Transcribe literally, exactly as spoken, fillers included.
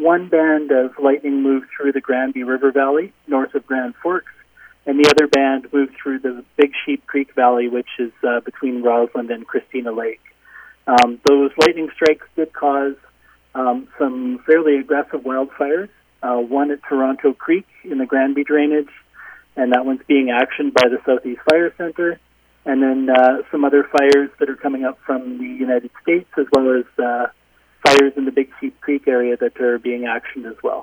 One band of lightning moved through the Granby River Valley, north of Grand Forks, and the other band moved through the Big Sheep Creek Valley, which is uh, between Roslyn and Christina Lake. Um, those lightning strikes did cause um, some fairly aggressive wildfires, uh, one at Toronto Creek in the Granby drainage, and that one's being actioned by the Southeast Fire Center, and then uh, some other fires that are coming up from the United States, as well as uh, fires in the Big Sheep Creek area that are being actioned as well.